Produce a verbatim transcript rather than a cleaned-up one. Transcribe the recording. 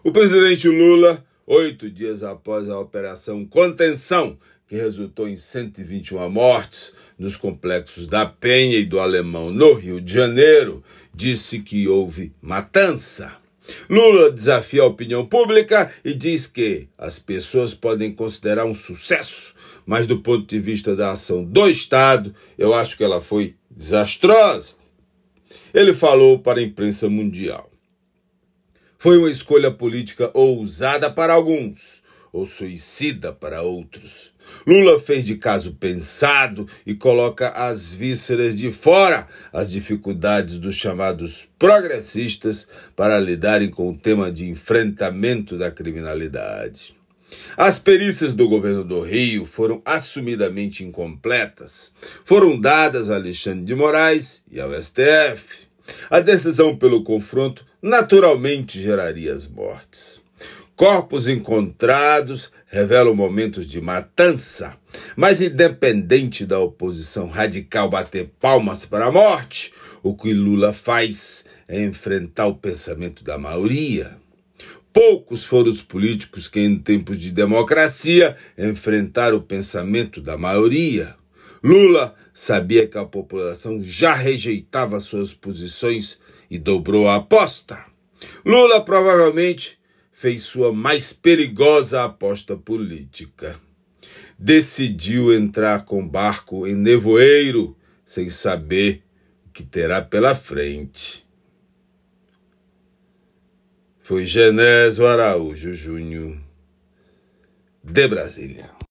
O presidente Lula, oito dias após a Operação Contenção, que resultou em cento e vinte e uma mortes nos complexos da Penha e do Alemão, no Rio de Janeiro, disse que houve matança. Lula desafia a opinião pública e diz que as pessoas podem considerar um sucesso, mas do ponto de vista da ação do Estado, eu acho que ela foi desastrosa. Ele falou para a imprensa mundial. Foi uma escolha política ousada para alguns, ou suicida para outros. Lula fez de caso pensado e coloca as vísceras de fora as dificuldades dos chamados progressistas para lidarem com o tema de enfrentamento da criminalidade. As perícias do governo do Rio foram assumidamente incompletas. Foram dadas a Alexandre de Moraes e ao S T F. A decisão pelo confronto naturalmente geraria as mortes. Corpos encontrados revelam momentos de matança, mas independente da oposição radical bater palmas para a morte, o que Lula faz é enfrentar o pensamento da maioria. Poucos foram os políticos que, em tempos de democracia, enfrentaram o pensamento da maioria. Lula sabia que a população já rejeitava suas posições e dobrou a aposta. Lula provavelmente fez sua mais perigosa aposta política. Decidiu entrar com barco em nevoeiro, sem saber o que terá pela frente. Foi Genésio Araújo Júnior, de Brasília.